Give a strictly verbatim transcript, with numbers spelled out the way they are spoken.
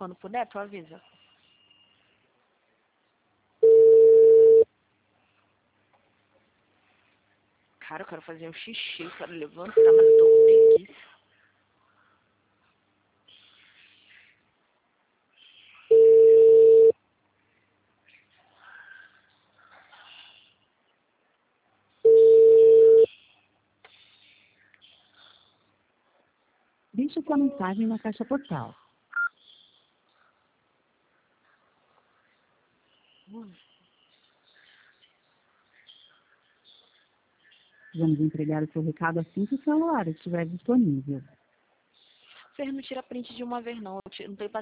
Quando puder, tu avisa. Cara, eu quero fazer um xixi, eu quero levantar, mas eu tô com preguiça. Deixe sua mensagem na caixa postal. Hum. Vamos entregar o seu recado assim que o celular estiver disponível. Fer, não tira print de uma vez não, eu te- não tenho